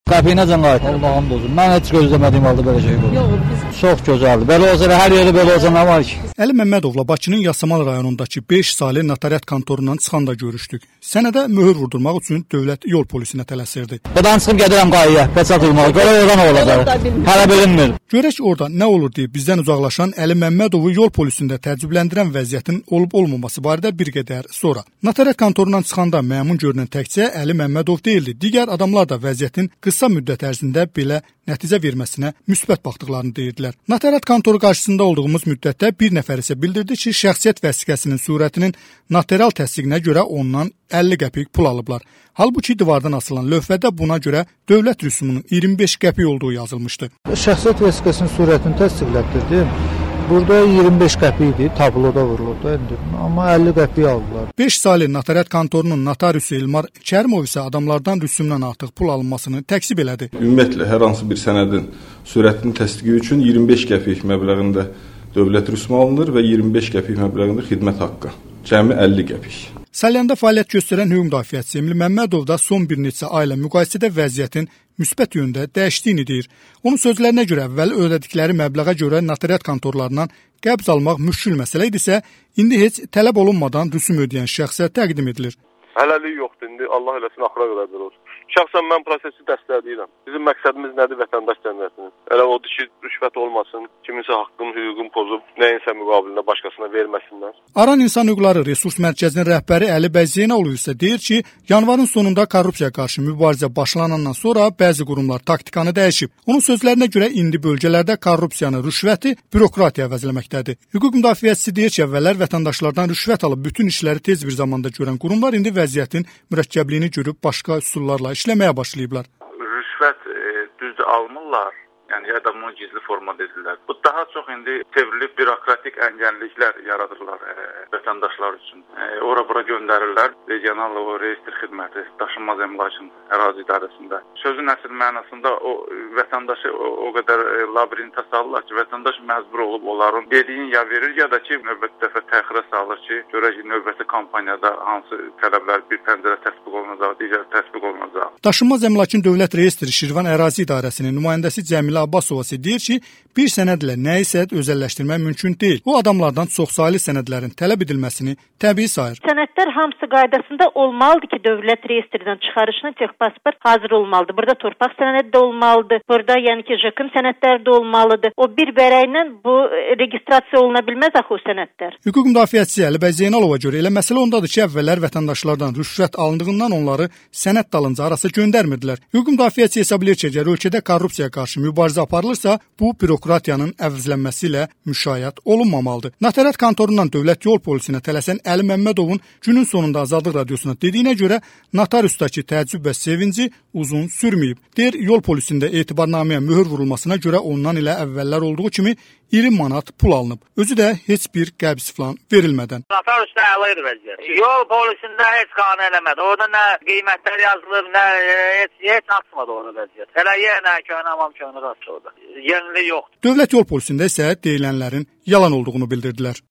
Qəpiyinəcən qayıt. Allah'ım dozum. Mən heç gözləmədiyim halda belə şey oldu. Yox, biz Çox gözəldir. Belə olsa hər yerdə belə olsa nə var ki? Əli Məmmədovla Bakının Yasamal rayonundakı 5 saylı notariat kontorundan çıxanda görüşdük. Sənədə möhür vurdurmaq üçün dövlət yol polisinə tələsirdi. Buradan çıxıb gedirəm qayıya, peçat vurmağa. Görə oradan nə olacaq? Hələ bilinmir. Görək orada nə olur deyə bizdən uzaqlaşan Əli Məmmədovu yol polisində təəccübləndirən vəziyyətin olub-olmaması barədə bir qədər sonra. Notariat kontorundan çıxanda məmun görünən təkcə Əli Məmmədov deyildi. Digər adamlar da vəziyyətin qısa müddət ərzində belə nəticə verməsinə müsbət baxdıqlarını deyirdilər. Notariat kontoru qarşısında olduğumuz müddətdə bir nəfər isə bildirdi ki, şəxsiyyət vəsiqəsinin surətinin notarial təsdiqinə görə ondan 50 qəpik pul alıblar. Halbuki divardan asılan lövhədə buna görə dövlət rüsumunun 25 qəpik olduğu yazılmışdı. Şəxsiyyət vəsiqəsinin surətini təsdiqlətdirdim. Burada 25 qəpik idi, tabloda vurulurdu indi. Amma 50 qəpik aldılar. 5 saylı notariat kontorunun notariusu Elmar Kərimov isə adamlardan rüsumdan artıq pul alınmasını təksib elədi. Ümumiyyətlə hər hansı bir sənədin sürətinin təsdiqi üçün 25 qəpik məbləğində dövlət rüsumu alınır və 25 qəpik məbləğində xidmət haqqı. Cəmi 50 qəpik. Salyanda fəaliyyət göstərən hüquq müdafiəçisi Emil Məmmədov da son bir neçə ayla müqayisədə vəziyyətin müsbət yöndə dəyişdiyini deyir. Onun sözlərinə görə əvvəl ödədikləri məbləğə görə notariat kontorlarından qəbz almaq müşkül məsələ idisə, indi heç tələb olunmadan rüsum ödəyən şəxsə təqdim edilir. Hələlik yoxdur, indi Allah eləsin axıra qədər olsun. Şəxsən mən prosesi dəstəkləyirəm. Bizim məqsədimiz nədir vətəndaş cəmiyyətinin? Elə odur ki, rüşvət olmasın, kiminsə haqqını, hüququnu pozub, nəyinsə müqabilində başqasına verməsinlər. Aran İnsan Hüquqları Resurs Mərkəzinin rəhbəri Əli Bəy Zeynaloğlu isə deyir ki, yanvarın sonunda korrupsiyaya qarşı mübarizə başlanandan sonra bəzi qurumlar taktikanı dəyişib. Onun sözlərinə görə indi bölgələrdə korrupsiyanı, rüşvəti bürokratiya əvəzləməkdədir. Hüquq müdafiəçisi deyir ki, əvvəllər vətəndaşlardan rüşvət alıb bütün işləri tez bir zamanda görən qurumlar indi vəziyyətin mürəkkəbliyini görüb başqa üsullarla işləməyə başlayıblar. Rüşvət düzdür almırlar. Yəni ya da bunu gizli formada edirlər. Bu daha çox indi çevrilib bürokratik əngəlliklər yaradırlar vətəndaşlar üçün. Ora-bura göndərirlər. Regional o reyestr xidməti, daşınmaz əmlakın ərazi idarəsində. Sözün əsl mənasında o vətəndaşı o qədər labirintə salırlar ki, vətəndaş məcbur olub onların dediyin ya verir ya da ki, növbəti dəfə təxirə salır ki, görək növbəti kampaniyada hansı tələblər bir pəncərə təsbiq olunacaq, digər təsbiq olunacaq. Daşınmaz əmlakın dövlət reyestri Şirvan ərazi idarəsinin nümayəndəsi Cəmilə Abbasova deyir ki, bir sənədlə nəyisə özəlləşdirmək mümkün deyil. O adamlardan çoxsaylı sənədlərin tələb edilməsini təbii sayır. Sənədlər hamısı qaydasında olmalıdır ki, dövlət reyestrindən çıxarışına texpasport hazır olmalıdır. Burada torpaq sənədi də olmalıdır. Burada yəni ki, JK-ın sənədləri də olmalıdır. O bir bərəklə bu registrasiya oluna bilməz axı o sənədlər. Hüquq müdafiəçisi Əli Bəy Zeynalova görə elə məsələ ondadır ki, əvvəllər vətəndaşlardan rüşvət alındığından onları sənəd dalınca arası göndərmirdilər. Hüquq müdafiəçisi hesab edir ki, əgər ölkədə korrupsiyaya qarşı mübarizə aparılırsa, bu bürokratiyanın əvəzlənməsi ilə müşayiət olunmamalıdır. Notariat kontorundan dövlət yol polisinə tələsən Əli Məmmədovun günün sonunda Azadlıq Radiosuna dediyinə görə notariusdakı təəccüb və sevinci uzun sürməyib. Deyir, yol polisində etibarnaməyə möhür vurulmasına görə ondan ilə əvvəllər olduğu kimi 20 manat pul alınıb. Özü də heç bir qəbz falan verilmədən. Notariusda əlayır vəziyyət. Yol polisində heç qanun eləmədi. Orada nə qiymətlər yazılıb, nə heç açmadı orada vəziyyət. Hələ yenə köhnə avam köhnə rastladı. Yenilik yoxdur. Dövlət yol polisində isə deyilənlərin yalan olduğunu bildirdilər.